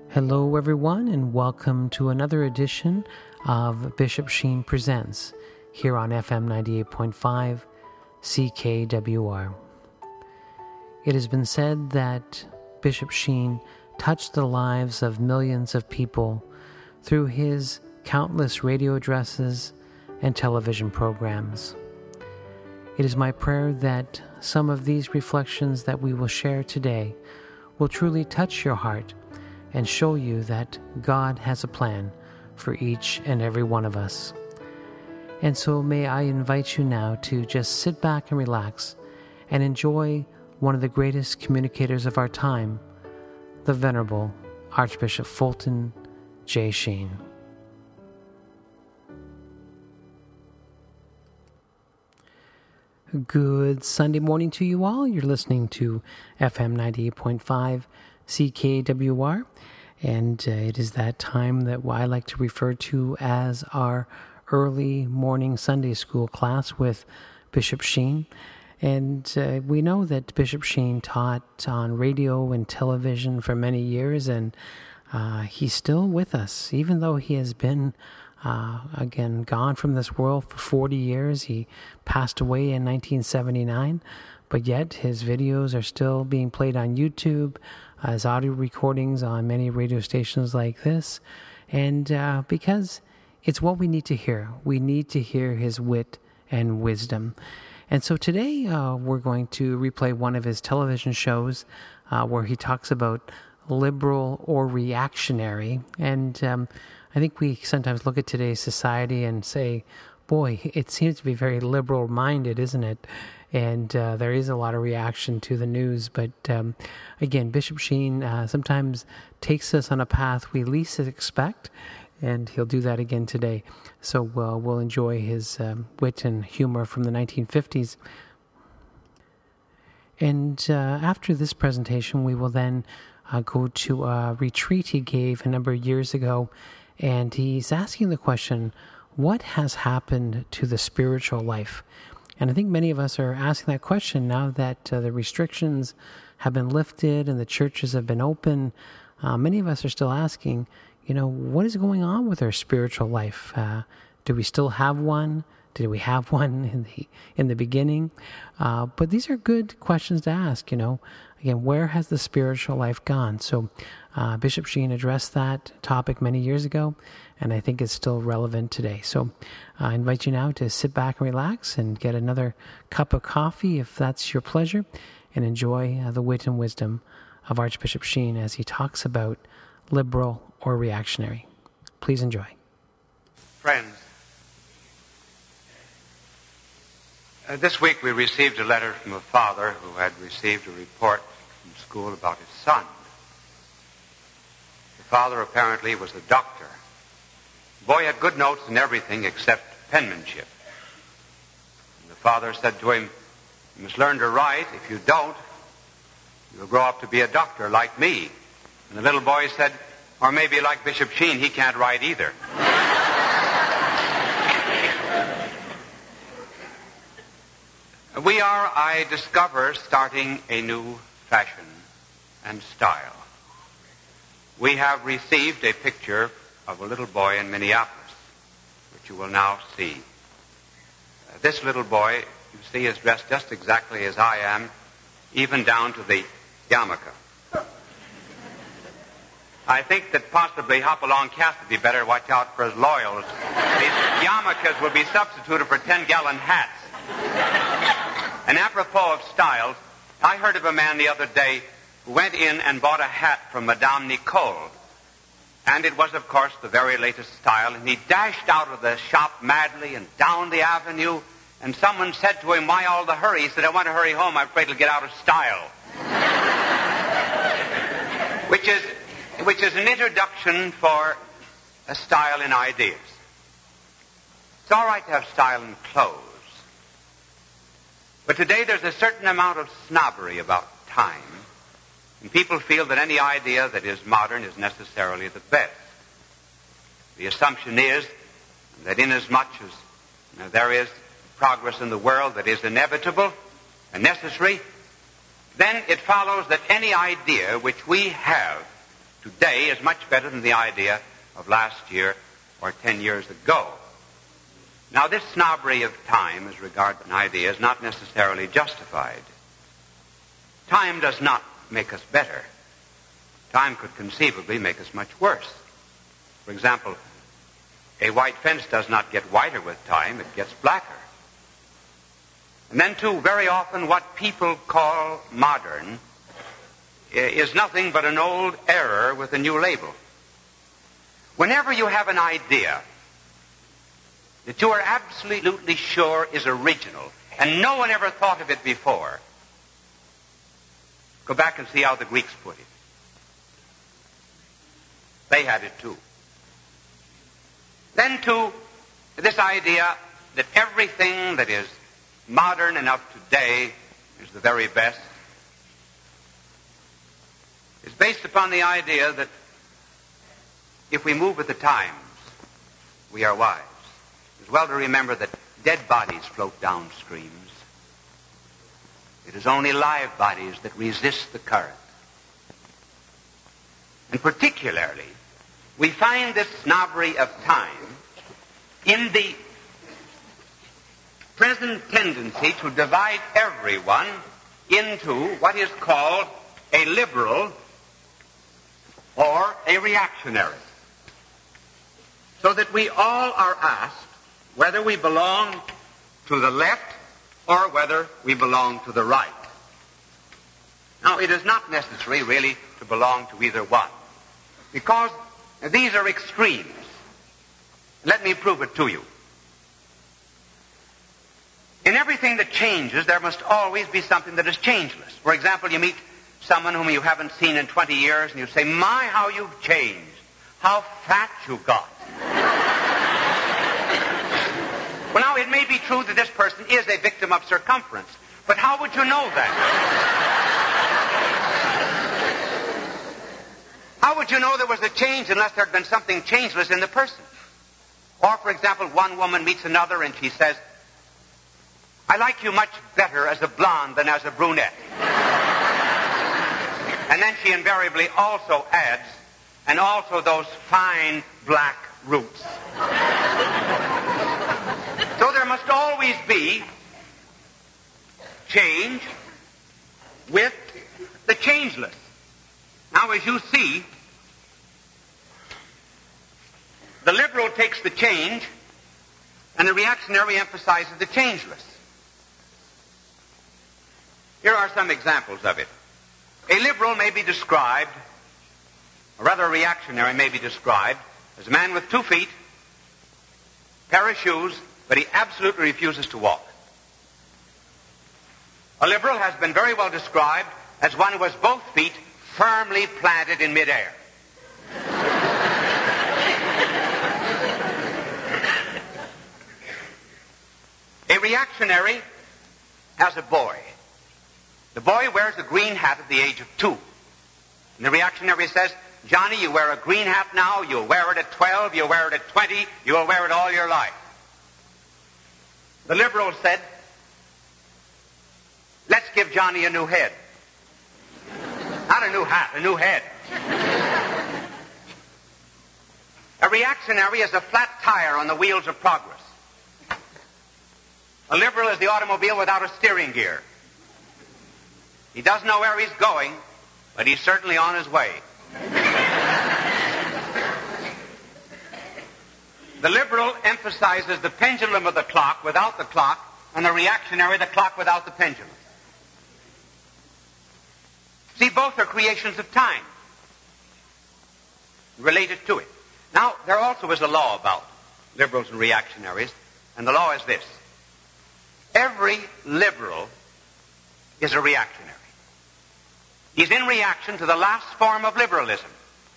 Hello, everyone, and welcome to another edition of Bishop Sheen Presents here on FM 98.5 CKWR. It has been said that Bishop Sheen touched the lives of millions of people through his countless radio addresses and television programs. It is my prayer that some of these reflections that we will share today will truly touch your heart and show you that God has a plan for each and every one of us. And so may I invite you now to just sit back and relax and enjoy one of the greatest communicators of our time, the Venerable Archbishop Fulton J. Sheen. Good Sunday morning to you all. You're listening to FM 98.5 CKWR, and it is that time that I like to refer to as our early morning Sunday school class with Bishop Sheen. And we know that Bishop Sheen taught on radio and television for many years, and he's still with us, even though he has been again gone from this world for 40 years. He passed away in 1979, but yet his videos are still being played on YouTube, as audio recordings on many radio stations like this, and because it's what we need to hear. We need to hear his wit and wisdom. And so today we're going to replay one of his television shows where he talks about liberal or reactionary. And I think we sometimes look at today's society and say, boy, it seems to be very liberal-minded, isn't it? And there is a lot of reaction to the news. But again, Bishop Sheen sometimes takes us on a path we least expect, and he'll do that again today. So we'll enjoy his wit and humor from the 1950s. And after this presentation, we will then go to a retreat he gave a number of years ago, and he's asking the question, what has happened to the spiritual life? And I think many of us are asking that question now that the restrictions have been lifted and the churches have been open. Many of us are still asking, what is going on with our spiritual life? Do we still have one? Did we have one in the beginning? But these are good questions to ask, Again, where has the spiritual life gone? So Bishop Sheen addressed that topic many years ago, and I think it's still relevant today. So I invite you now to sit back and relax and get another cup of coffee, if that's your pleasure, and enjoy the wit and wisdom of Archbishop Sheen as he talks about liberal or reactionary. Please enjoy. Friends, this week we received a letter from a father who had received a report from school about his son. The father apparently was a doctor. The boy had good notes in everything except penmanship. And the father said to him, "You must learn to write. If you don't, you'll grow up to be a doctor like me." And the little boy said, "Or maybe like Bishop Sheen, he can't write either." We are, I discover, starting a new fashion and style. We have received a picture of a little boy in Minneapolis, which you will now see. This little boy, you see, is dressed just exactly as I am, even down to the yarmulke. I think that possibly Hopalong Cassidy better watch out for his loyals. These yarmulkes will be substituted for 10-gallon hats. And apropos of styles, I heard of a man the other day who went in and bought a hat from Madame Nicole. And it was, of course, the very latest style. And he dashed out of the shop madly and down the avenue. And someone said to him, "Why all the hurry?" He said, "I want to hurry home. I'm afraid it'll get out of style." Which is an introduction for a style in ideas. It's all right to have style in clothes. But today there's a certain amount of snobbery about time, and people feel that any idea that is modern is necessarily the best. The assumption is that inasmuch as there is progress in the world that is inevitable and necessary, then it follows that any idea which we have today is much better than the idea of last year or 10 years ago. Now, this snobbery of time as regards an idea is not necessarily justified. Time does not make us better. Time could conceivably make us much worse. For example, a white fence does not get whiter with time, it gets blacker. And then, too, very often what people call modern is nothing but an old error with a new label. Whenever you have an idea that you are absolutely sure is original, and no one ever thought of it before, go back and see how the Greeks put it. They had it too. Then, too, this idea that everything that is modern enough today is the very best is based upon the idea that if we move with the times, we are wise. It's well to remember that dead bodies float down streams. It is only live bodies that resist the current. And particularly, we find this snobbery of time in the present tendency to divide everyone into what is called a liberal or a reactionary. So that we all are asked whether we belong to the left or whether we belong to the right. Now, it is not necessary, really, to belong to either one, because these are extremes. Let me prove it to you. In everything that changes, there must always be something that is changeless. For example, you meet someone whom you haven't seen in 20 years, and you say, "My, how you've changed. How fat you got." Well, now, it may be true that this person is a victim of circumference, but how would you know that? How would you know there was a change unless there had been something changeless in the person? Or, for example, one woman meets another and she says, "I like you much better as a blonde than as a brunette." And then she invariably also adds, "and also those fine black roots." So there must always be change with the changeless. Now, as you see, the liberal takes the change and the reactionary emphasizes the changeless. Here are some examples of it. A liberal may be described, or rather a reactionary may be described, as a man with 2 feet, pair of shoes, but he absolutely refuses to walk. A liberal has been very well described as one who has both feet firmly planted in midair. A reactionary has a boy. The boy wears a green hat at the age of 2. And the reactionary says, "Johnny, you wear a green hat now, you'll wear it at 12, you'll wear it at 20, you'll wear it all your life." The liberal said, "Let's give Johnny a new head." Not a new hat, a new head. A reactionary is a flat tire on the wheels of progress. A liberal is the automobile without a steering gear. He doesn't know where he's going, but he's certainly on his way. The liberal emphasizes the pendulum of the clock without the clock, and the reactionary the clock without the pendulum. See, both are creations of time, related to it. Now, there also is a law about liberals and reactionaries, and the law is this. Every liberal is a reactionary. He's in reaction to the last form of liberalism.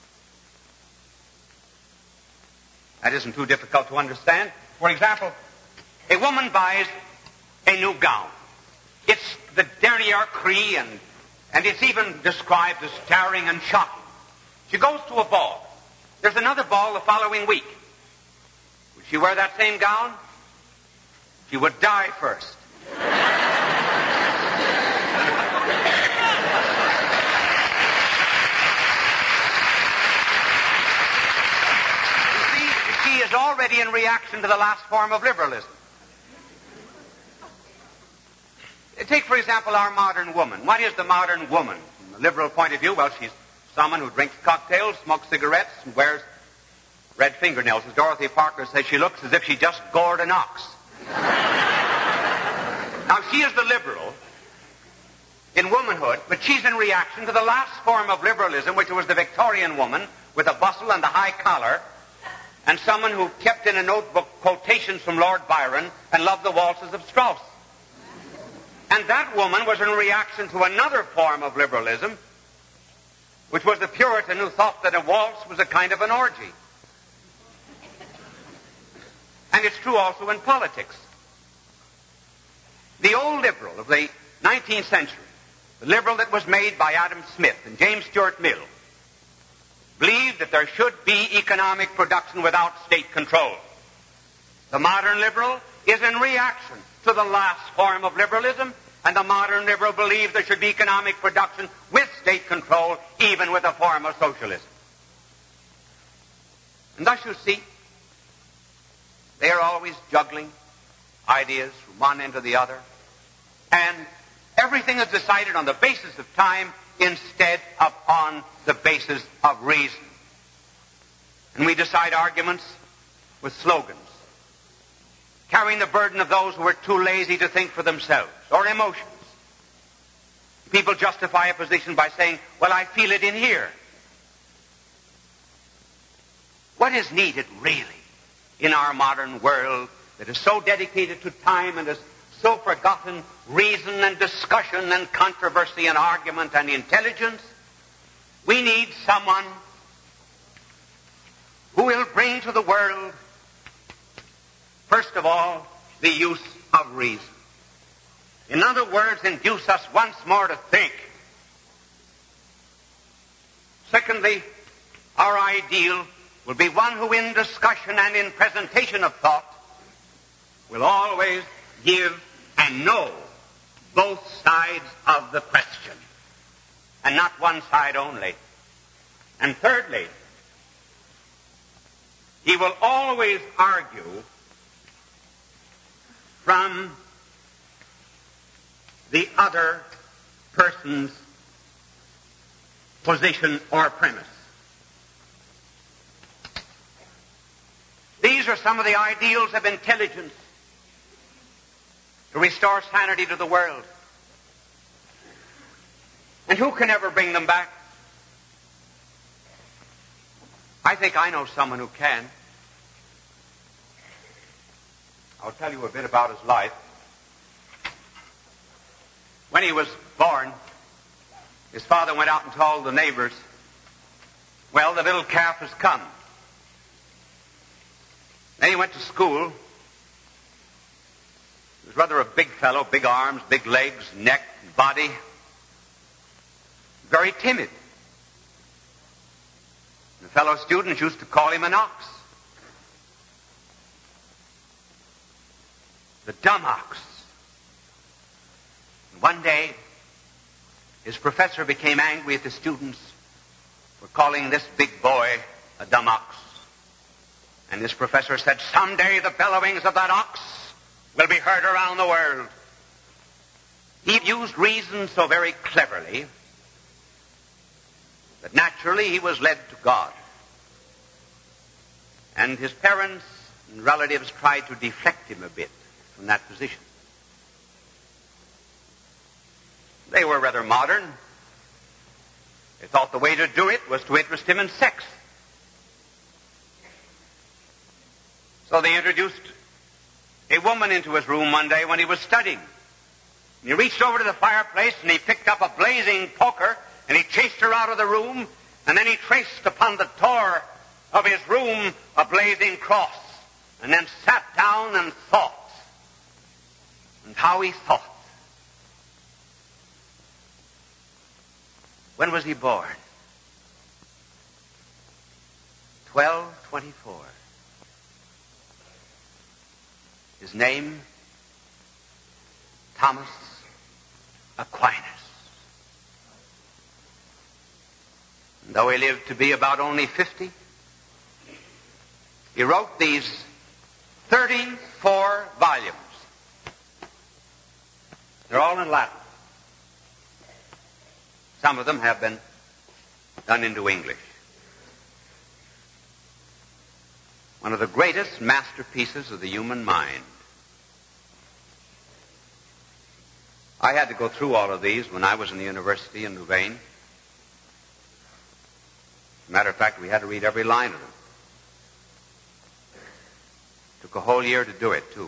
That isn't too difficult to understand. For example, a woman buys a new gown. It's the dernier cri, and it's even described as starring and shocking. She goes to a ball. There's another ball the following week. Would she wear that same gown? She would die first. is already in reaction to the last form of liberalism. Take, for example, our modern woman. What is the modern woman? From a liberal point of view, well, she's someone who drinks cocktails, smokes cigarettes, and wears red fingernails. As Dorothy Parker says, she looks as if she just gored an ox. Now, she is the liberal in womanhood, but she's in reaction to the last form of liberalism, which was the Victorian woman with a bustle and a high collar, and someone who kept in a notebook quotations from Lord Byron and loved the waltzes of Strauss. And that woman was in reaction to another form of liberalism, which was the Puritan who thought that a waltz was a kind of an orgy. And it's true also in politics. The old liberal of the 19th century, the liberal that was made by Adam Smith and James Stuart Mill, believed that there should be economic production without state control. The modern liberal is in reaction to the last form of liberalism, and the modern liberal believes there should be economic production with state control, even with a form of socialism. And thus you see, they are always juggling ideas from one end to the other, and everything is decided on the basis of time instead of on the basis of reason. And we decide arguments with slogans, carrying the burden of those who are too lazy to think for themselves, or emotions. People justify a position by saying, well, I feel it in here. What is needed really in our modern world that is so dedicated to time and has so forgotten reason and discussion and controversy and argument and intelligence? We need someone who will bring to the world, first of all, the use of reason. In other words, induce us once more to think. Secondly, our ideal will be one who in discussion and in presentation of thought will always give and know both sides of the question, and not one side only. And thirdly, he will always argue from the other person's position or premise. These are some of the ideals of intelligence to restore sanity to the world. And who can ever bring them back? I think I know someone who can. I'll tell you a bit about his life. When he was born, his father went out and told the neighbors, well, the little calf has come. Then he went to school. He was rather a big fellow, big arms, big legs, neck, body. Very timid. The fellow students used to call him an ox. The dumb ox. And one day, his professor became angry at the students for calling this big boy a dumb ox. And this professor said, someday the bellowings of that ox will be heard around the world. He used reason so very cleverly that naturally he was led to God. And his parents and relatives tried to deflect him a bit from that position. They were rather modern. They thought the way to do it was to interest him in sex. So they introduced a woman into his room one day when he was studying. And he reached over to the fireplace and he picked up a blazing poker and he chased her out of the room, and then he traced upon the door of his room a blazing cross, and then sat down and thought. And how he thought. When was he born? 1224. His name, Thomas Aquinas. And though he lived to be about only 50, He wrote these 34 volumes. They're all in Latin. Some of them have been done into English. One of the greatest masterpieces of the human mind. I had to go through all of these when I was in the university in Louvain. As a matter of fact, we had to read every line of them. Took a whole year to do it, too.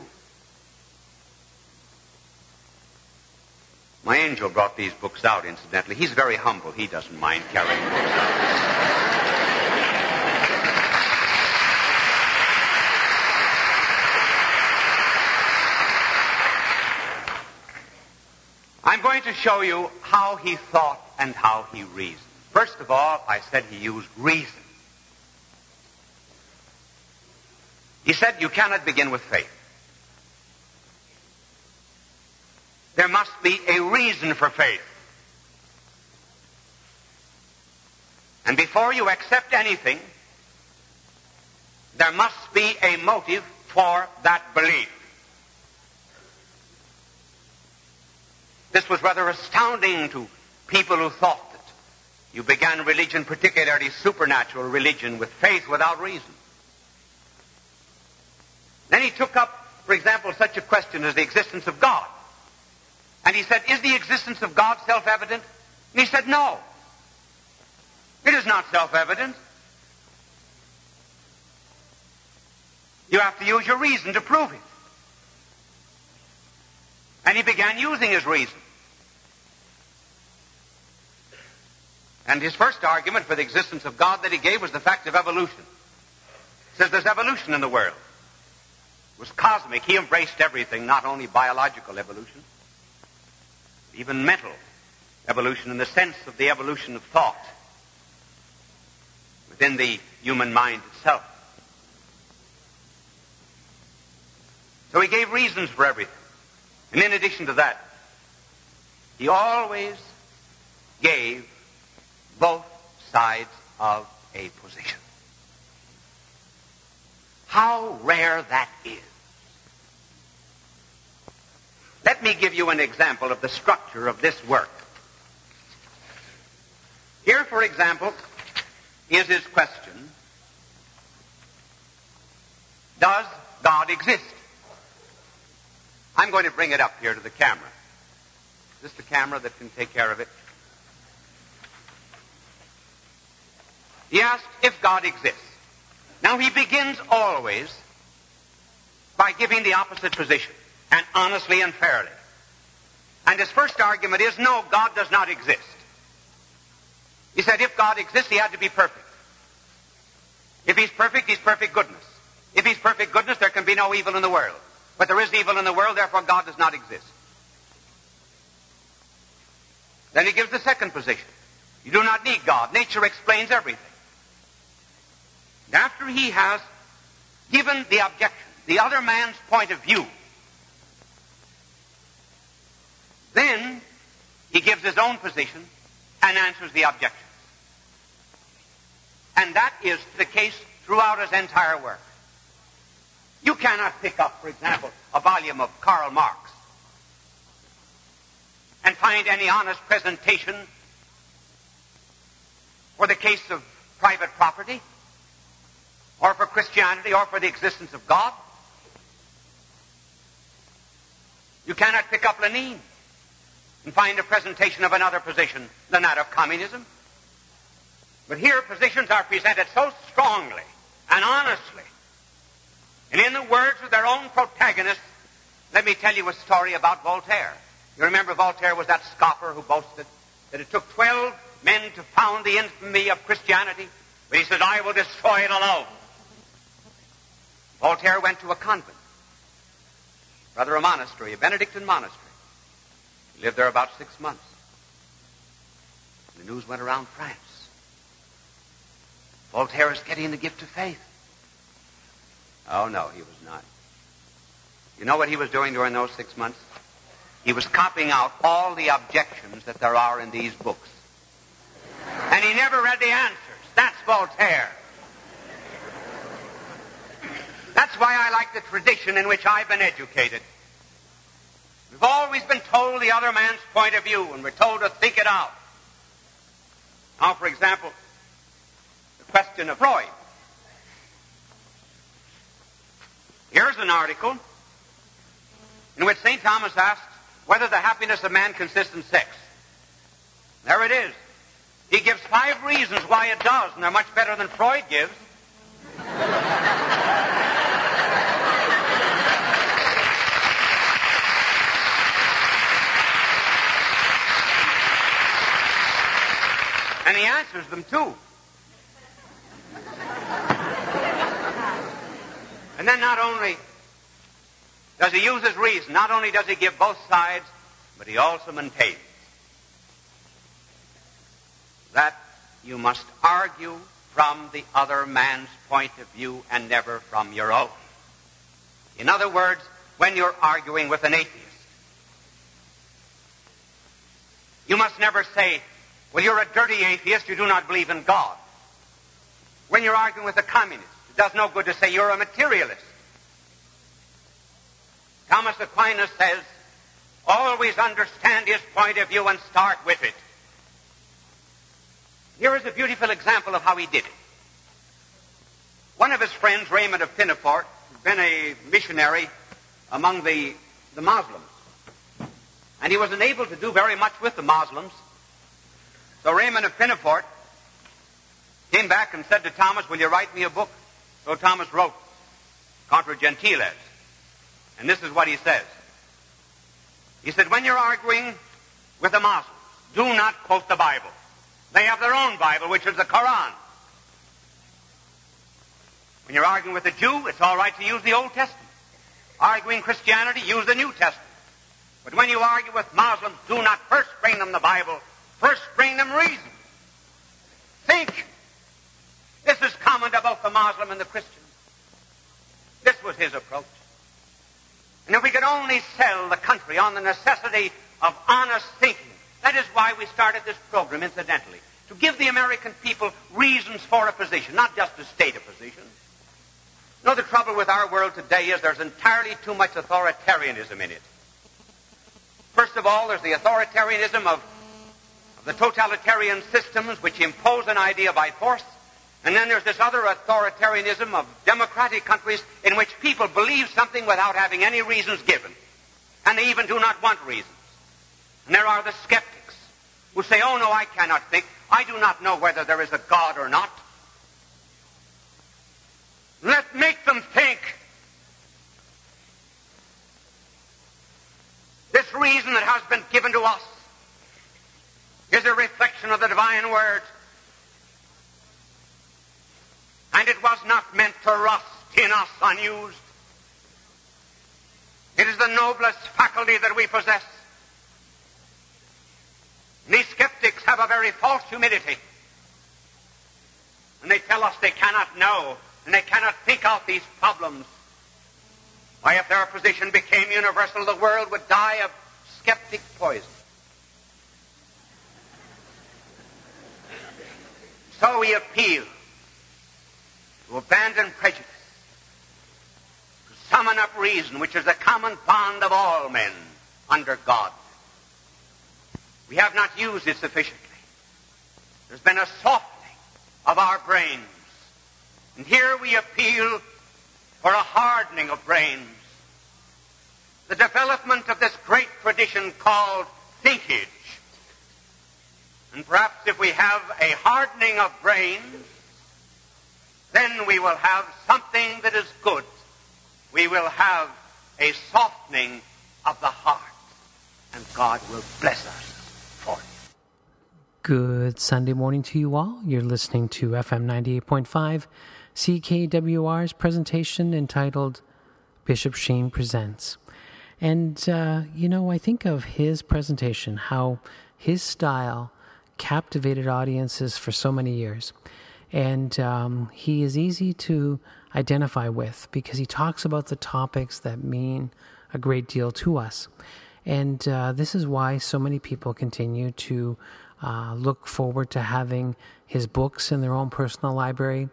My angel brought these books out, incidentally. He's very humble. He doesn't mind carrying books out. I'm going to show you how he thought and how he reasoned. First of all, I said he used reason. He said you cannot begin with faith. There must be a reason for faith. And before you accept anything, there must be a motive for that belief. This was rather astounding to people who thought that you began religion, particularly supernatural religion, with faith without reason. Then he took up, for example, such a question as the existence of God. And he said, is the existence of God self-evident? And he said, no. It is not self-evident. You have to use your reason to prove it. And he began using his reason. And his first argument for the existence of God that he gave was the fact of evolution. He says there's evolution in the world. It was cosmic. He embraced everything, not only biological evolution, even mental evolution in the sense of the evolution of thought within the human mind itself. So he gave reasons for everything. And in addition to that, he always gave both sides of a position. How rare that is. Let me give you an example of the structure of this work. Here, for example, is his question, does God exist? I'm going to bring it up here to the camera. Is this the camera that can take care of it? He asked if God exists. Now, he begins always by giving the opposite position, and honestly and fairly. And his first argument is, no, God does not exist. He said if God exists, he had to be perfect. If he's perfect goodness. If he's perfect goodness, there can be no evil in the world. But there is evil in the world, therefore God does not exist. Then he gives the second position. You do not need God. Nature explains everything. And after he has given the objection, the other man's point of view, then he gives his own position and answers the objections. And that is the case throughout his entire work. You cannot pick up, for example, a volume of Karl Marx and find any honest presentation for the case of private property, or for Christianity, or for the existence of God. You cannot pick up Lenin and find a presentation of another position than that of communism. But here positions are presented so strongly and honestly, and in the words of their own protagonists. Let me tell you a story about Voltaire. You remember Voltaire was that scoffer who boasted that it took 12 men to found the infamy of Christianity, but he said, I will destroy it alone. Voltaire went to a convent, rather a monastery, a Benedictine monastery. He lived there about 6 months. The news went around France. Voltaire is getting the gift of faith. Oh, no, he was not. You know what he was doing during those 6 months? He was copying out all the objections that there are in these books. And he never read the answers. That's Voltaire. That's why I like the tradition in which I've been educated. We've always been told the other man's point of view, and we're told to think it out. Now, for example, the question of Freud. Here's an article in which St. Thomas asks whether the happiness of man consists in sex. There it is. He gives 5 reasons why it does, and they're much better than Freud gives. And he answers them, too. And then not only does he use his reason, not only does he give both sides, but he also maintains that you must argue from the other man's point of view and never from your own. In other words, when you're arguing with an atheist, you must never say, well, you're a dirty atheist, you do not believe in God. When you're arguing with a communist, it does no good to say you're a materialist. Thomas Aquinas says, always understand his point of view and start with it. Here is a beautiful example of how he did it. One of his friends, Raymond of Pinafort, had been a missionary among the Muslims. And he was unable to do very much with the Muslims. So Raymond of Pinafort came back and said to Thomas, will you write me a book? So Thomas wrote Contra Gentiles. And this is what he says. He said, when you're arguing with the Muslims, do not quote the Bible. They have their own Bible, which is the Quran. When you're arguing with a Jew, it's all right to use the Old Testament. Arguing Christianity, use the New Testament. But when you argue with Muslims, do not first bring them the Bible. First bring them reason. Think. This is common to both the Muslim and the Christian. This was his approach. And if we could only sell the country on the necessity of honest thinking, that is why we started this program, incidentally, to give the American people reasons for a position, not just to state a position. You know, the trouble with our world today is there's entirely too much authoritarianism in it. First of all, there's the authoritarianism of the totalitarian systems which impose an idea by force. And then there's this other authoritarianism of democratic countries in which people believe something without having any reasons given. And they even do not want reasons. And there are the skeptics who say, oh no, I cannot think. I do not know whether there is a God or not. Let's make them think. This reason that has been given to us is a reflection of the divine word. And it was not meant to rust in us unused. It is the noblest faculty that we possess. And these skeptics have a very false humility. And they tell us they cannot know, and they cannot think out these problems. Why, if their position became universal, the world would die of skeptic poison. So we appeal to abandon prejudice, to summon up reason, which is the common bond of all men under God. We have not used it sufficiently. There's been a softening of our brains. And here we appeal for a hardening of brains. The development of this great tradition called thinkage. And perhaps if we have a hardening of brains, then we will have something that is good. We will have a softening of the heart. And God will bless us for it. Good Sunday morning to you all. You're listening to FM 98.5 CKWR's presentation entitled Bishop Sheen Presents. And, I think of his presentation, how his style captivated audiences for so many years. And he is easy to identify with because he talks about the topics that mean a great deal to us. And this is why so many people continue to look forward to having his books in their own personal library.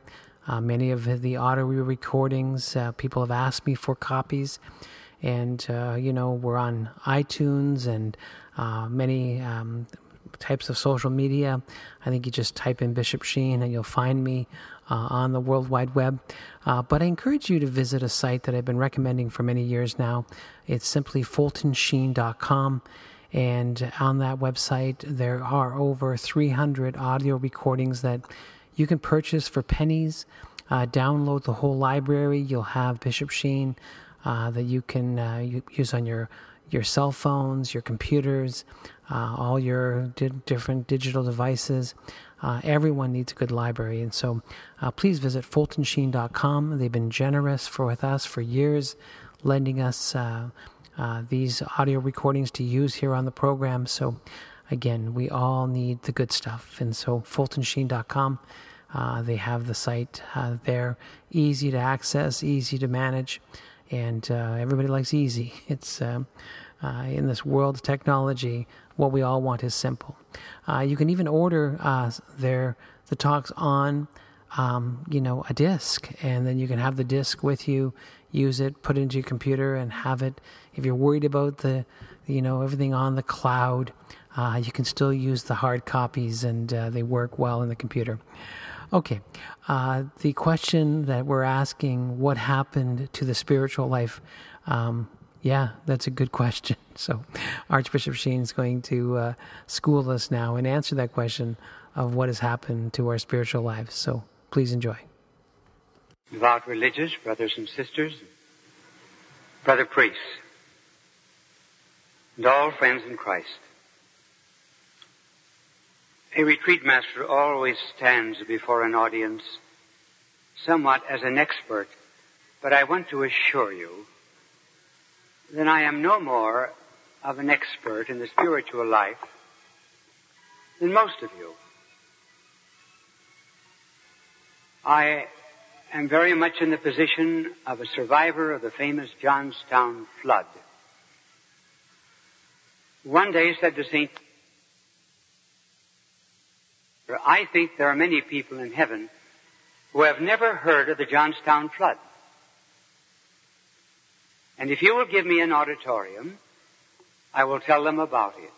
Many of the audio recordings, people have asked me for copies. And, we're on iTunes and many types of social media. I think you just type in Bishop Sheen and you'll find me on the World Wide Web. But I encourage you to visit a site that I've been recommending for many years now. It's simply FultonSheen.com. And on that website, there are over 300 audio recordings that you can purchase for pennies. Download the whole library. You'll have Bishop Sheen that you can use on your cell phones, your computers, all your different digital devices. Everyone needs a good library. And so please visit FultonSheen.com. They've been generous with us for years, lending us these audio recordings to use here on the program. So again, we all need the good stuff. And so FultonSheen.com, they have the site there, easy to access, easy to manage. And everybody likes easy. It's in this world of technology, what we all want is simple. You can even order the talks on, a disc, and then you can have the disc with you, use it, put it into your computer, and have it. If you're worried about everything on the cloud, you can still use the hard copies, and they work well in the computer. Okay, the question that we're asking, what happened to the spiritual life? Yeah, that's a good question. So Archbishop Sheen is going to school us now and answer that question of what has happened to our spiritual lives. So please enjoy. Devout religious, brothers and sisters, brother priests, and all friends in Christ. A retreat master always stands before an audience somewhat as an expert, but I want to assure you that I am no more of an expert in the spiritual life than most of you. I am very much in the position of a survivor of the famous Johnstown flood. One day said to St. I think there are many people in heaven who have never heard of the Johnstown flood. And if you will give me an auditorium, I will tell them about it.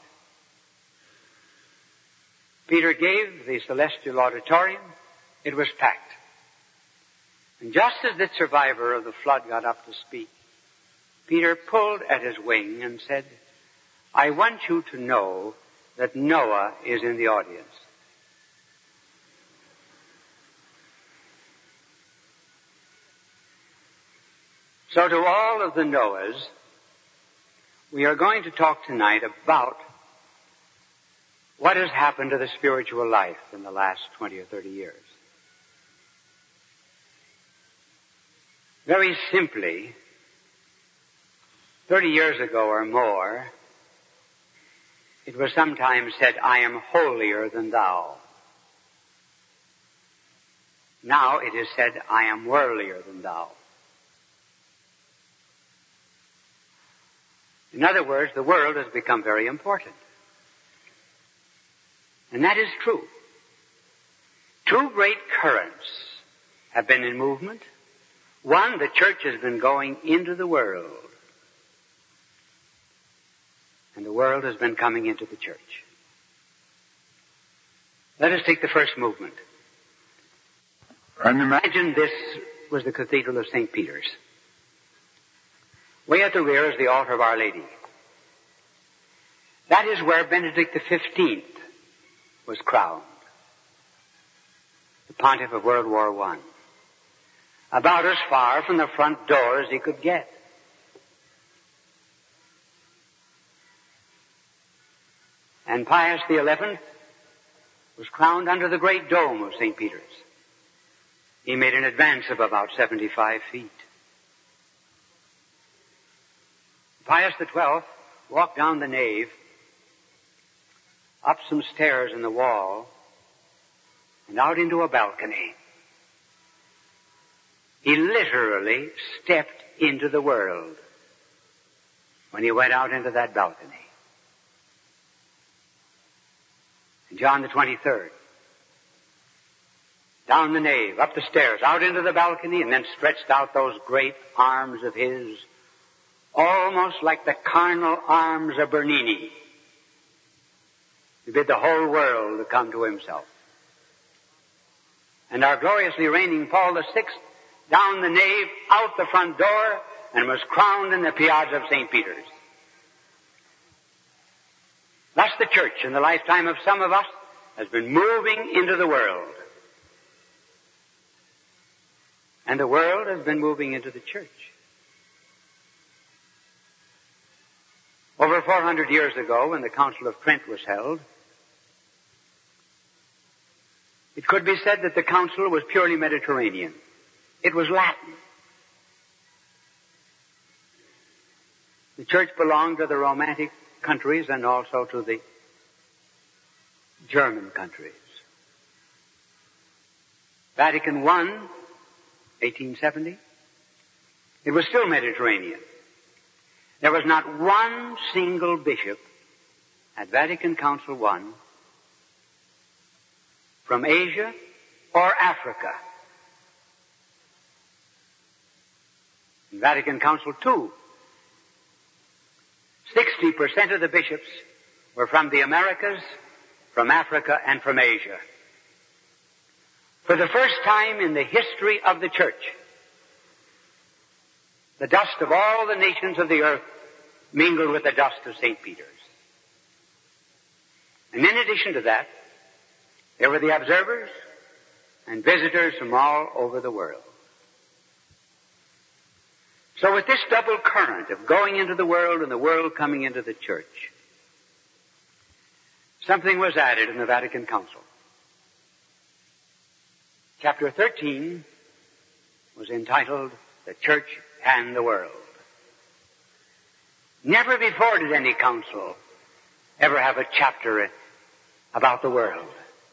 Peter gave the celestial auditorium. It was packed. And just as the survivor of the flood got up to speak, Peter pulled at his wing and said, I want you to know that Noah is in the audience. So to all of the Noahs, we are going to talk tonight about what has happened to the spiritual life in the last 20 or 30 years. Very simply, 30 years ago or more, it was sometimes said, I am holier than thou. Now it is said, I am worldlier than thou. In other words, the world has become very important. And that is true. Two great currents have been in movement. One, the church has been going into the world. And the world has been coming into the church. Let us take the first movement. And imagine this was the Cathedral of St. Peter's. Way at the rear is the altar of Our Lady. That is where Benedict XV was crowned, the pontiff of World War I. About as far from the front door as he could get. And Pius XI was crowned under the great dome of St. Peter's. He made an advance of about 75 feet. Pius XII walked down the nave, up some stairs in the wall, and out into a balcony. He literally stepped into the world when he went out into that balcony. And John the 23rd, down the nave, up the stairs, out into the balcony, and then stretched out those great arms of his, almost like the carnal arms of Bernini, to bid the whole world to come to himself. And our gloriously reigning Paul VI, down the nave, out the front door, and was crowned in the piazza of St. Peter's. Thus the church, in the lifetime of some of us, has been moving into the world. And the world has been moving into the church. Over 400 years ago, when the Council of Trent was held, it could be said that the council was purely Mediterranean. It was Latin. The church belonged to the Romantic countries and also to the German countries. Vatican I, 1870, it was still Mediterranean. There was not one single bishop at Vatican Council I from Asia or Africa. In Vatican Council II, 60% of the bishops were from the Americas, from Africa, and from Asia. For the first time in the history of the church, the dust of all the nations of the earth mingled with the dust of St. Peter's. And in addition to that, there were the observers and visitors from all over the world. So with this double current of going into the world and the world coming into the church, something was added in the Vatican Council. Chapter 13 was entitled The Church and the World. Never before did any council ever have a chapter about the world.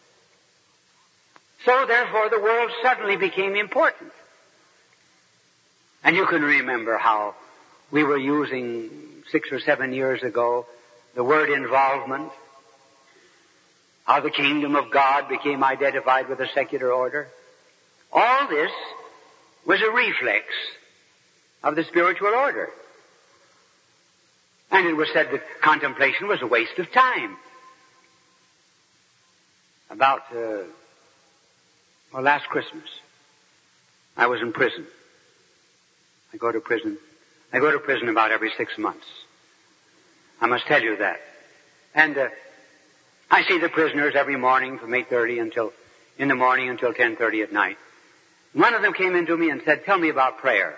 So therefore the world suddenly became important. And you can remember how we were using 6 or 7 years ago the word involvement, how the kingdom of God became identified with the secular order. All this was a reflex of the spiritual order. And it was said that contemplation was a waste of time. About, last Christmas, I was in prison. I go to prison about every 6 months. I must tell you that. And I see the prisoners every morning from 8:30 in the morning until 10:30 at night. One of them came into me and said, "Tell me about prayer."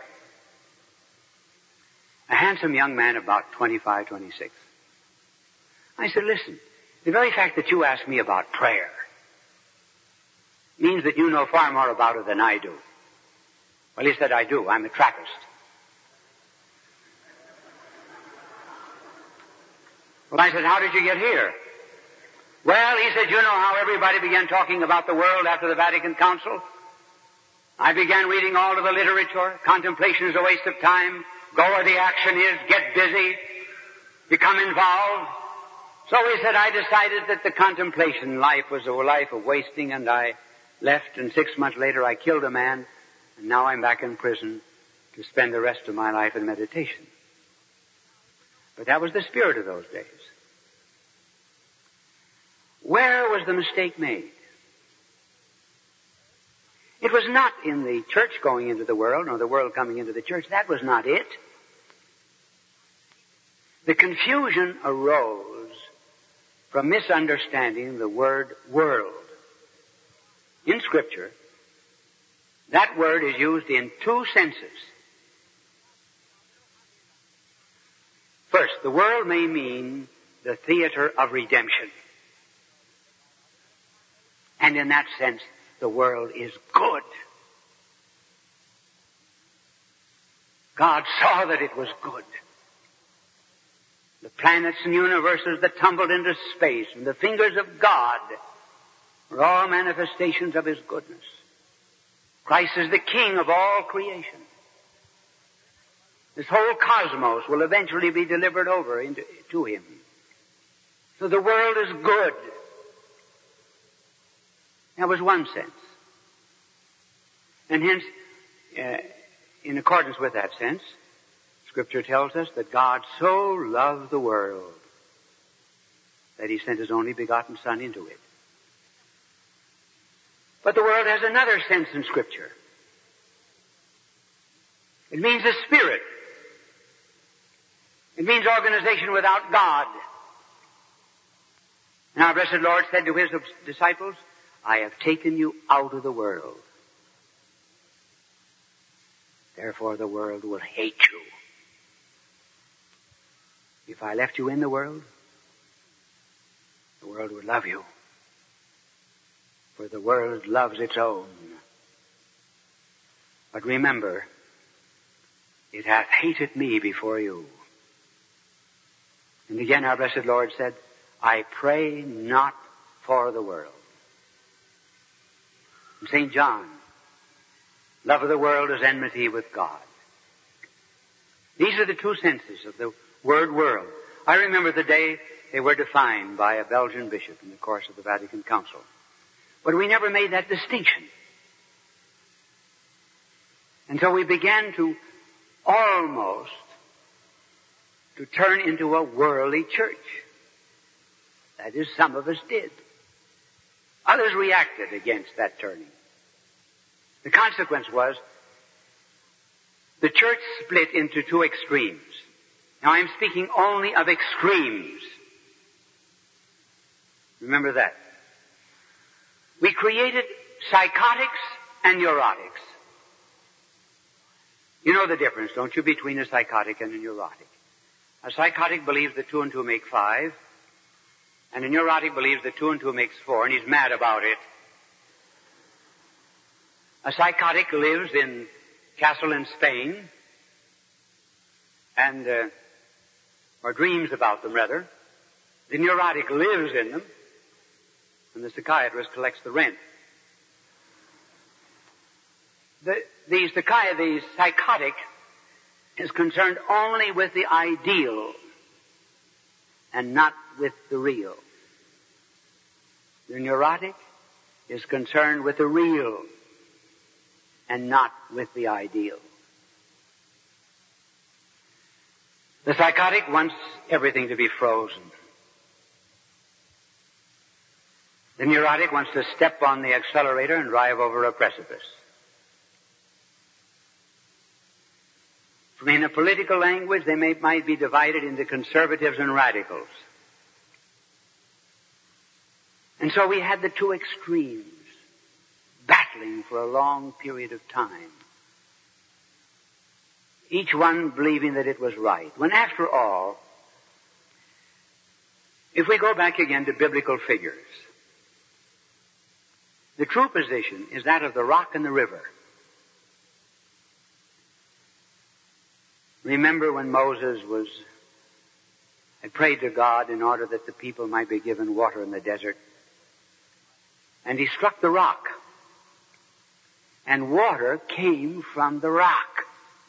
A handsome young man, about 25, 26. I said, "Listen, the very fact that you ask me about prayer means that you know far more about it than I do." Well, he said, "I do. I'm a Trappist." Well, I said, "How did you get here?" Well, he said, "You know how everybody began talking about the world after the Vatican Council? I began reading all of the literature. Contemplation is a waste of time. Go where the action is. Get busy. Become involved." So he said, I decided that the contemplation life was a life of wasting, and I left, and 6 months later I killed a man, and now I'm back in prison to spend the rest of my life in meditation. But that was the spirit of those days. Where was the mistake made? It was not in the church going into the world, nor the world coming into the church. That was not it. The confusion arose from misunderstanding the word world. In Scripture, that word is used in two senses. First, the world may mean the theater of redemption. And in that sense, the world is good. God saw that it was good. The planets and universes that tumbled into space from the fingers of God were all manifestations of His goodness. Christ is the King of all creation. This whole cosmos will eventually be delivered over to Him. So the world is good. That was one sense. And hence, in accordance with that sense, Scripture tells us that God so loved the world that he sent his only begotten Son into it. But the world has another sense in Scripture. It means a spirit. It means organization without God. And our blessed Lord said to his disciples, I have taken you out of the world. Therefore the world will hate you. If I left you in the world would love you. For the world loves its own. But remember, it hath hated me before you. And again our blessed Lord said, I pray not for the world. And St. John, love of the world is enmity with God. These are the two senses of the word world. I remember the day they were defined by a Belgian bishop in the course of the Vatican Council. But we never made that distinction. And so we began to almost to turn into a worldly church. That is, some of us did. Others reacted against that turning. The consequence was the church split into two extremes. Now I'm speaking only of extremes. Remember that. We created psychotics and neurotics. You know the difference, don't you, between a psychotic and a neurotic? A psychotic believes that 2 and 2 make 5, and a neurotic believes that 2 and 2 makes 4, and he's mad about it. A psychotic lives in Castle in Spain, and or dreams about them, rather. The neurotic lives in them, and the psychiatrist collects the rent. The psychotic is concerned only with the ideal and not with the real. The neurotic is concerned with the real and not with the ideal. The psychotic wants everything to be frozen. The neurotic wants to step on the accelerator and drive over a precipice. In a political language, they might be divided into conservatives and radicals. And so we had the two extremes battling for a long period of time, each one believing that it was right. When after all, if we go back again to biblical figures, the true position is that of the rock and the river. Remember when Moses had prayed to God in order that the people might be given water in the desert? And he struck the rock. And water came from the rock.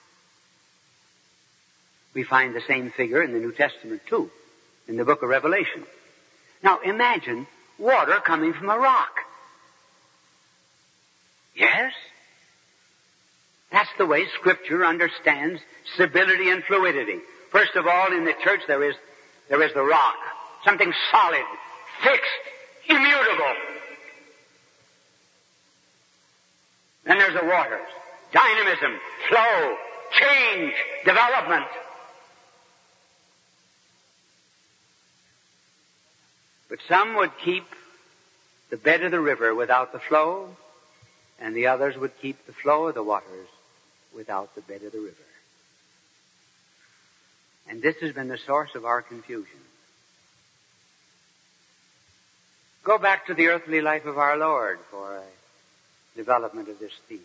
We find the same figure in the New Testament too, in the book of Revelation. Now imagine water coming from a rock. Yes? That's the way Scripture understands stability and fluidity. First of all, in the church there is the rock, something solid, fixed, immutable. Then there's the waters, dynamism, flow, change, development. But some would keep the bed of the river without the flow, and the others would keep the flow of the waters without the bed of the river. And this has been the source of our confusion. Go back to the earthly life of our Lord for a development of this theme.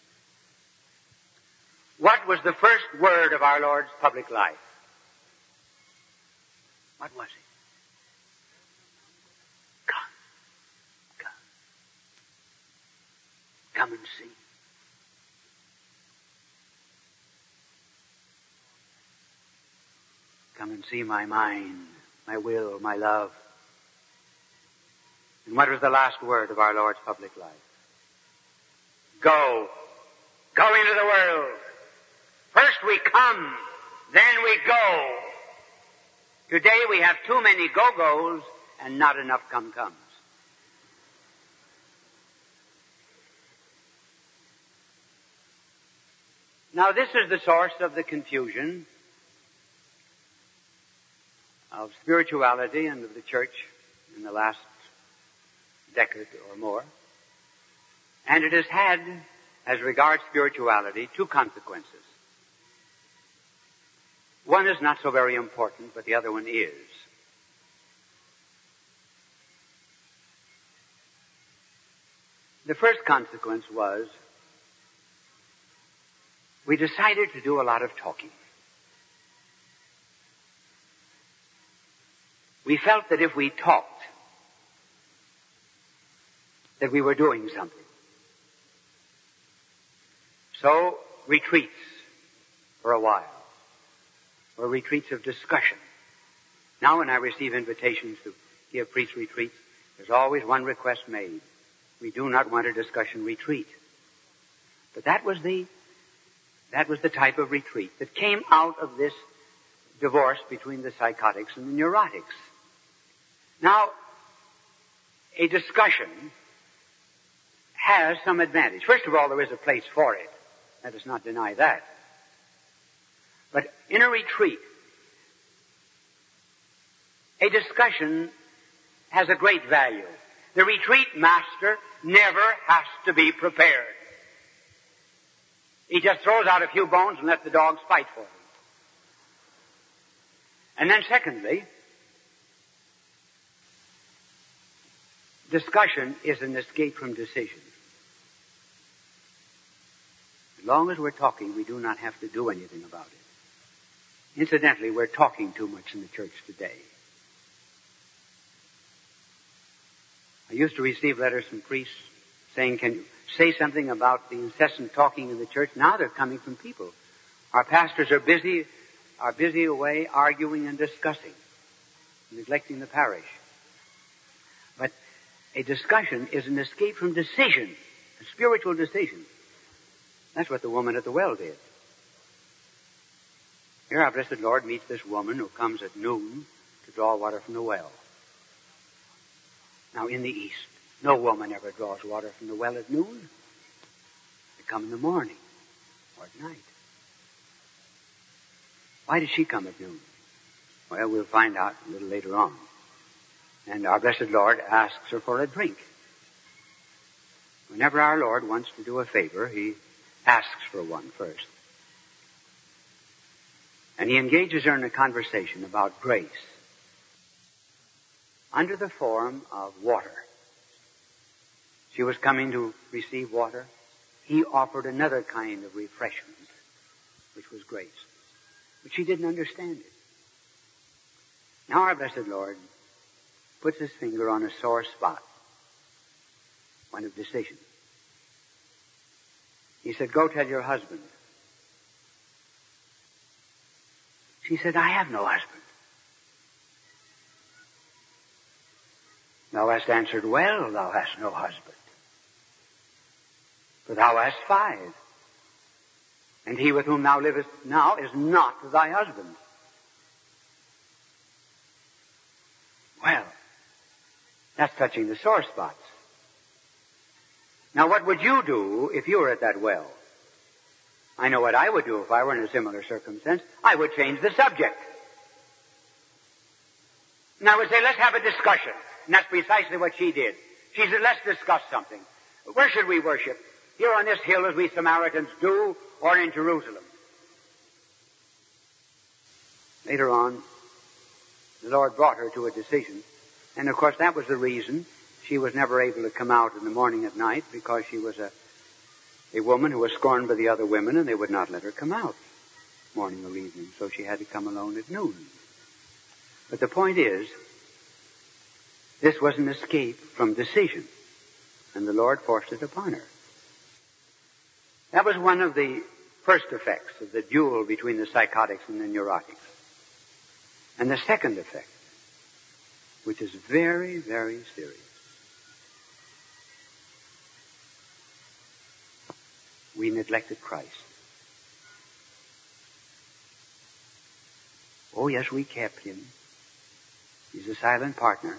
What was the first word of our Lord's public life? What was it? Come. Come and see. Come and see my mind, my will, my love. And what was the last word of our Lord's public life? Go Go into the world. First we come, then we go. Today we have too many go-goes and not enough come-comes. Now this is the source of the confusion of spirituality and of the church in the last decade or more. And it has had, as regards spirituality, two consequences. One is not so very important, but the other one is. The first consequence was we decided to do a lot of talking. We felt that if we talked, that we were doing something. So, retreats for a while, or retreats of discussion. Now when I receive invitations to give priest retreats, there's always one request made. We do not want a discussion retreat. But that was the type of retreat that came out of this divorce between the psychotics and the neurotics. Now, a discussion has some advantage. First of all, there is a place for it. Let us not deny that. But in a retreat, a discussion has a great value. The retreat master never has to be prepared. He just throws out a few bones and lets the dogs fight for him. And then secondly, discussion is an escape from decision. As long as we're talking, we do not have to do anything about it. Incidentally, we're talking too much in the church today. I used to receive letters from priests saying, can you say something about the incessant talking in the church? Now they're coming from people. Our pastors are busy away arguing and discussing, neglecting the parish. But a discussion is an escape from decision, a spiritual decision. That's what the woman at the well did. Here our blessed Lord meets this woman who comes at noon to draw water from the well. Now in the East, no woman ever draws water from the well at noon. They come in the morning or at night. Why did she come at noon? Well, we'll find out a little later on. And our blessed Lord asks her for a drink. Whenever our Lord wants to do a favor, He asks for one first. And He engages her in a conversation about grace under the form of water. She was coming to receive water. He offered another kind of refreshment, which was grace. But she didn't understand it. Now our blessed Lord puts His finger on a sore spot, one of decision. He said, go tell your husband. She said, I have no husband. Thou hast answered well, thou hast no husband. For thou hast 5. And he with whom thou livest now is not thy husband. Well, that's touching the sore spots. Now what would you do if you were at that well? I know what I would do if I were in a similar circumstance. I would change the subject. And I would say, let's have a discussion. And that's precisely what she did. She said, let's discuss something. Where should we worship? Here on this hill as we Samaritans do, or in Jerusalem? Later on, the Lord brought her to a decision. And of course that was the reason she was never able to come out in the morning at night, because she was a woman who was scorned by the other women, and they would not let her come out morning or evening. So she had to come alone at noon. But the point is, this was an escape from decision, and the Lord forced it upon her. That was one of the first effects of the duel between the psychotics and the neurotics. And the second effect, which is very, very serious. we neglected Christ. Oh, yes, we kept him. He's a silent partner.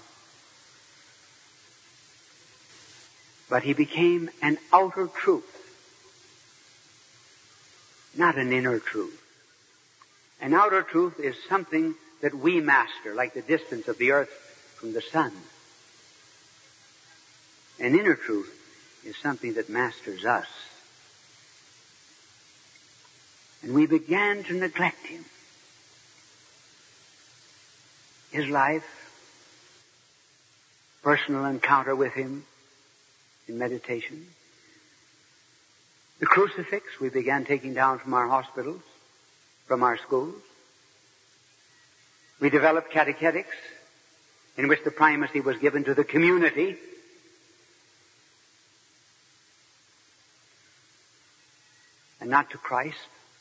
But he became an outer truth, not an inner truth. An outer truth is something that we master, like the distance of the earth from the sun. An inner truth is something that masters us. And we began to neglect him. His life, personal encounter with him in meditation. The crucifix we began taking down from our hospitals, from our schools. We developed catechetics in which the primacy was given to the community. And not to Christ.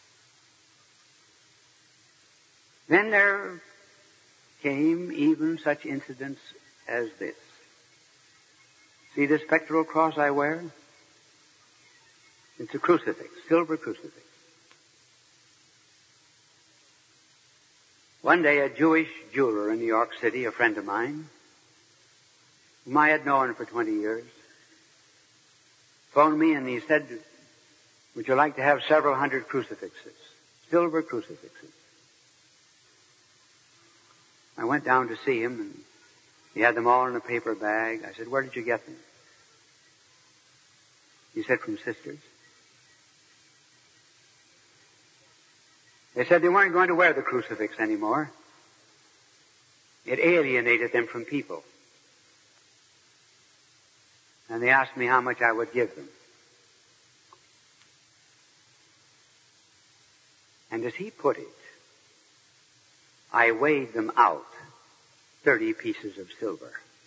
Then there came even such incidents as this. See this pectoral cross I wear? It's a crucifix, silver crucifix. One day a Jewish jeweler in New York City, a friend of mine, whom I had known for 20 years, phoned me and he said, would you like to have several hundred crucifixes, silver crucifixes? I went down to see him and he had them all in a paper bag. I said, where did you get them? He said, from sisters. They said they weren't going to wear the crucifix anymore. It alienated them from people. And they asked me how much I would give them. And as he put it, I weighed them out, 30 pieces of silver.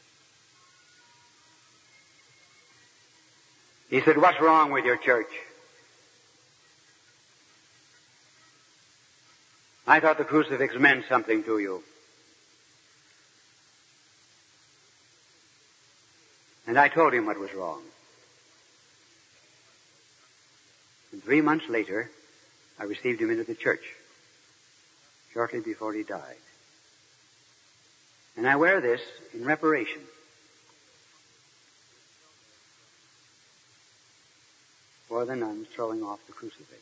He said, what's wrong with your church? I thought the crucifix meant something to you. And I told him what was wrong. And 3 months later, I received him into the church, shortly before he died. And I wear this in reparation. For the nuns throwing off the crucifix.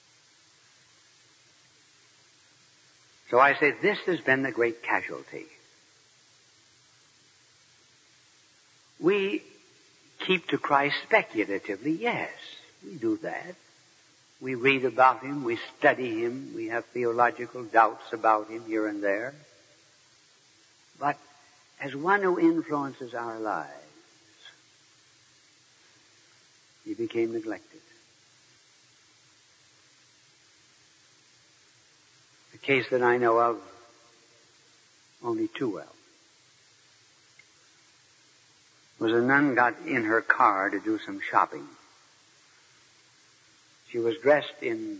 So I say this has been the great casualty. We keep to Christ speculatively, yes, we do that. We read about him, we study him, we have theological doubts about him here and there. But as one who influences our lives, he became neglected. A case that I know of only too well was a nun got in her car to do some shopping. She was dressed in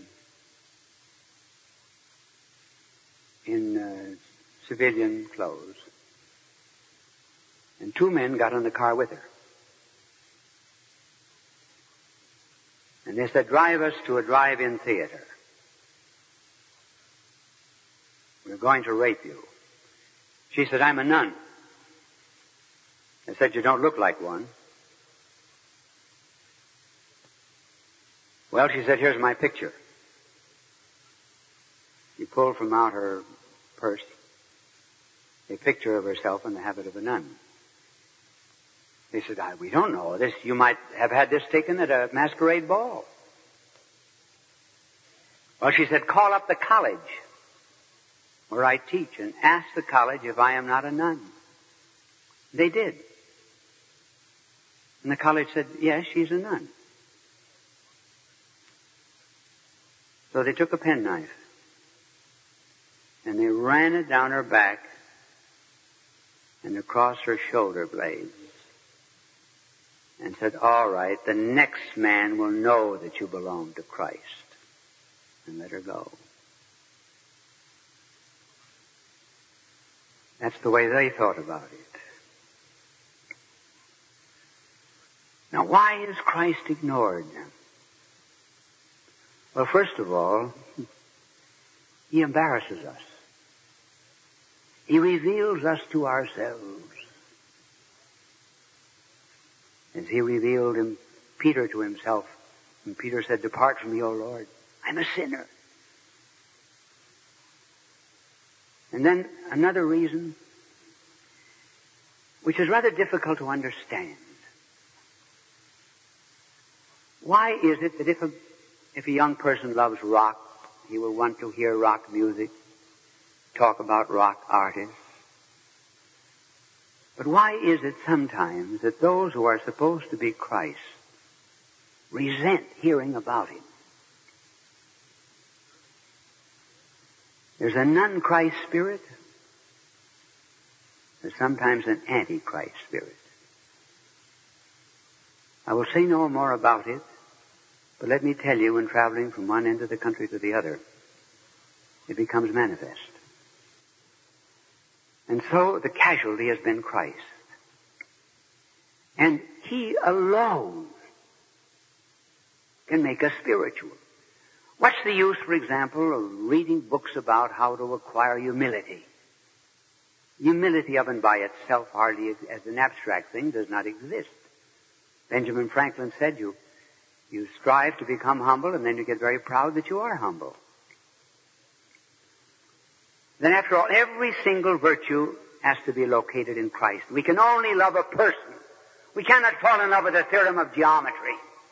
civilian clothes. And 2 men got in the car with her. And they said, drive us to a drive-in theater. We're going to rape you. She said, I'm a nun. They said, you don't look like one. Well, she said, here's my picture. She pulled from out her purse a picture of herself in the habit of a nun. They said, we don't know this. You might have had this taken at a masquerade ball. Well, she said, call up the college where I teach and ask the college if I am not a nun. They did. And the college said, yes, she's a nun. So they took a penknife and they ran it down her back and across her shoulder blades and said, all right, the next man will know that you belong to Christ, and let her go. That's the way they thought about it. Now, why is Christ ignored? Well, first of all, he embarrasses us. He reveals us to ourselves. As he revealed Peter to himself, and Peter said, "Depart from me, O Lord. I'm a sinner." And then another reason, which is rather difficult to understand. Why is it that if a young person loves rock, he will want to hear rock music, talk about rock artists? But why is it sometimes that those who are supposed to be Christ resent hearing about him? There's a non-Christ spirit. There's sometimes an anti-Christ spirit. I will say no more about it, but let me tell you, when traveling from one end of the country to the other, it becomes manifest. And so the casualty has been Christ. And he alone can make us spiritual. What's the use, for example, of reading books about how to acquire humility? Humility of and by itself, hardly as an abstract thing, does not exist. Benjamin Franklin said, you strive to become humble, and then you get very proud that you are humble. Then after all, every single virtue has to be located in Christ. We can only love a person. We cannot fall in love with the theorem of geometry.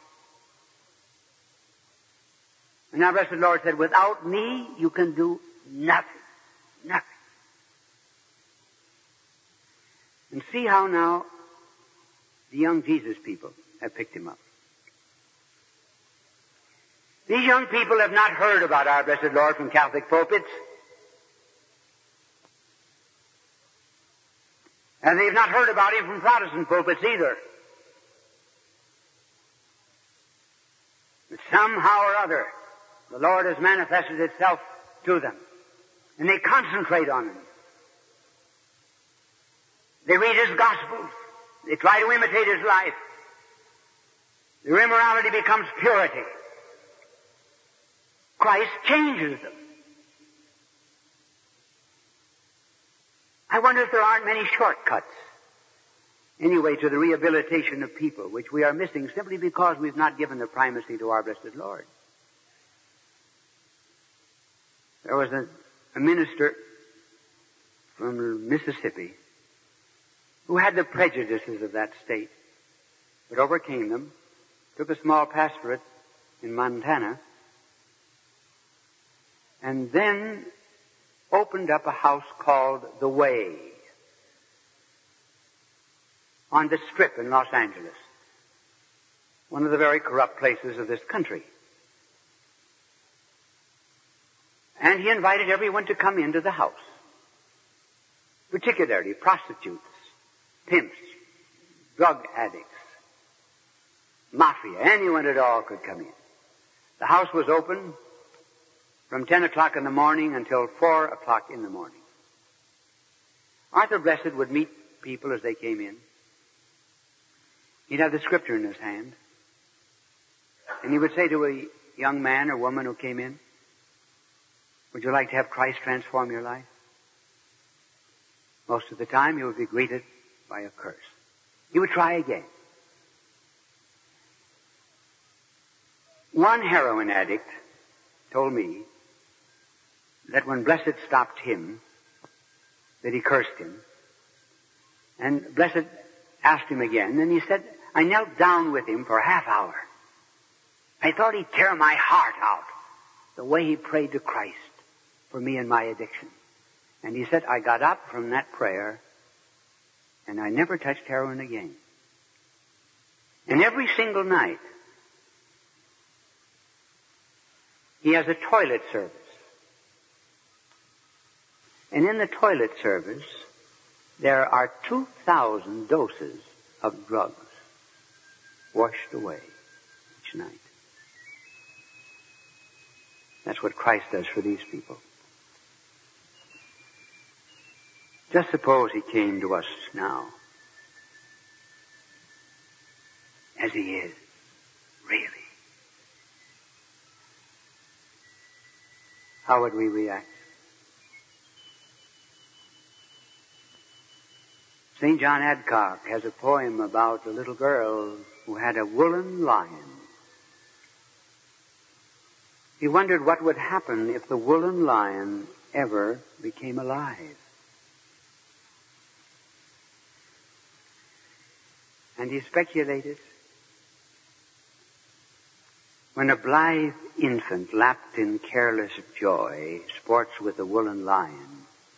And our blessed Lord said, without me, you can do nothing. Nothing. And see how now the young Jesus people have picked him up. These young people have not heard about our blessed Lord from Catholic pulpits. And they've not heard about him from Protestant pulpits either. But somehow or other, the Lord has manifested itself to them. And they concentrate on him. They read his Gospels. They try to imitate his life. Their immorality becomes purity. Christ changes them. I wonder if there aren't many shortcuts, anyway, to the rehabilitation of people, which we are missing simply because we've not given the primacy to our blessed Lord. There was a minister from Mississippi who had the prejudices of that state, but overcame them, took a small pastorate in Montana, and then opened up a house called The Way on the Strip in Los Angeles, one of the very corrupt places of this country. And he invited everyone to come into the house, particularly prostitutes, pimps, drug addicts, mafia, anyone at all could come in. The house was open from 10 o'clock in the morning until 4 o'clock in the morning. Arthur Blessed would meet people as they came in. He'd have the scripture in his hand. And he would say to a young man or woman who came in, would you like to have Christ transform your life? Most of the time he would be greeted by a curse. He would try again. One heroin addict told me that when Blessed stopped him, that he cursed him. And Blessed asked him again, and he said, I knelt down with him for a half hour. I thought he'd tear my heart out, the way he prayed to Christ for me and my addiction. And he said, I got up from that prayer, and I never touched heroin again. And every single night, he has a toilet service. And in the toilet service, there are 2,000 doses of drugs washed away each night. That's what Christ does for these people. Just suppose he came to us now, as he is, really. how would we react? St. John Adcock has a poem about a little girl who had a woolen lion. He wondered what would happen if the woolen lion ever became alive. And he speculated, when a blithe infant lapped in careless joy sports with a woolen lion,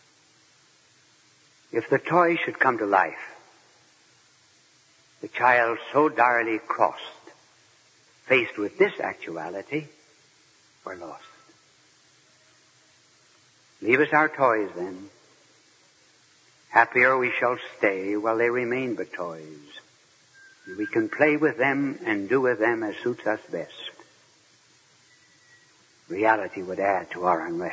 if the toy should come to life, the child so direly crossed, faced with this actuality, we're lost. Leave us our toys then. Happier we shall stay while they remain but toys. We can play with them and do with them as suits us best. Reality would add to our unrest.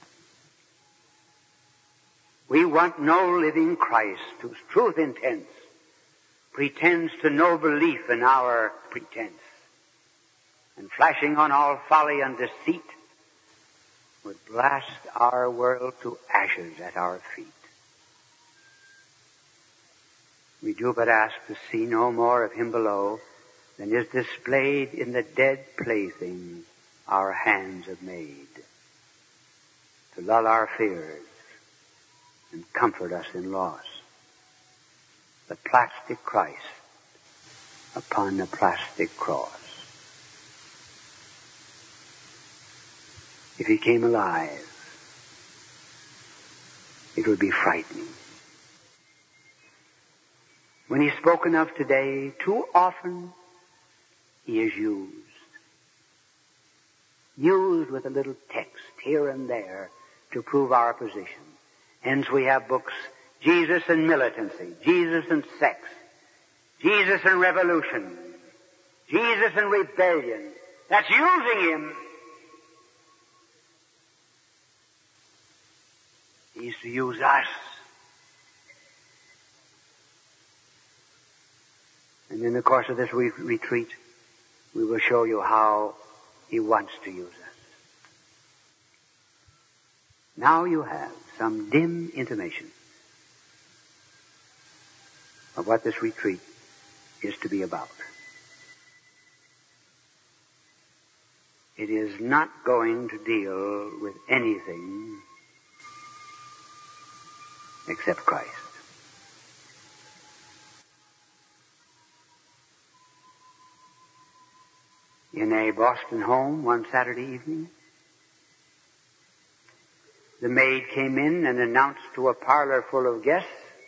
We want no living Christ whose truth intense pretends to no belief in our pretense, and flashing on all folly and deceit would blast our world to ashes at our feet. We do but ask to see no more of him below than is displayed in the dead playthings our hands have made, to lull our fears and comfort us in loss. The plastic Christ upon the plastic cross. If he came alive, it would be frightening. When he's spoken of today, too often he is used. Used with a little text here and there to prove our position. Hence we have books, Jesus and Militancy, Jesus and Sex, Jesus and Revolution, Jesus and Rebellion. That's using him. He used to use us. And in the course of this retreat, we will show you how he wants to use us. Now you have some dim intimation of what this retreat is to be about. It is not going to deal with anything except Christ. In a Boston home one Saturday evening, the maid came in and announced to a parlor full of guests,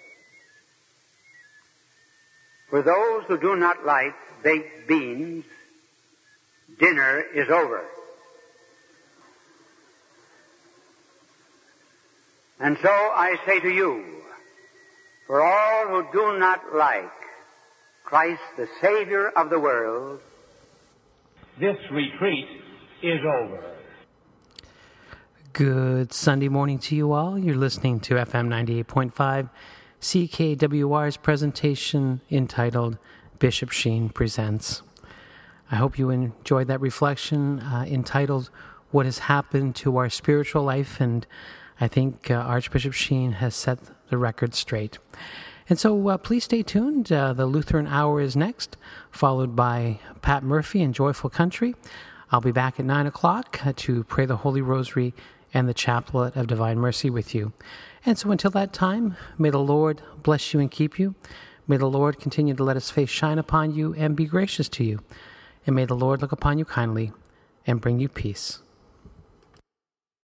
"For those who do not like baked beans, dinner is over." And so I say to you, for all who do not like Christ, the Savior of the world, this retreat is over. Good Sunday morning to you all. You're listening to FM 98.5 CKWR's presentation entitled Bishop Sheen Presents. I hope you enjoyed that reflection entitled What Has Happened to Our Spiritual Life, and I think Archbishop Sheen has set the record straight. And so please stay tuned. The Lutheran Hour is next, followed by Pat Murphy and Joyful Country. I'll be back at 9 o'clock to pray the Holy Rosary and the Chaplet of Divine Mercy with you. And so until that time, may the Lord bless you and keep you. May the Lord continue to let his face shine upon you and be gracious to you. And may the Lord look upon you kindly and bring you peace.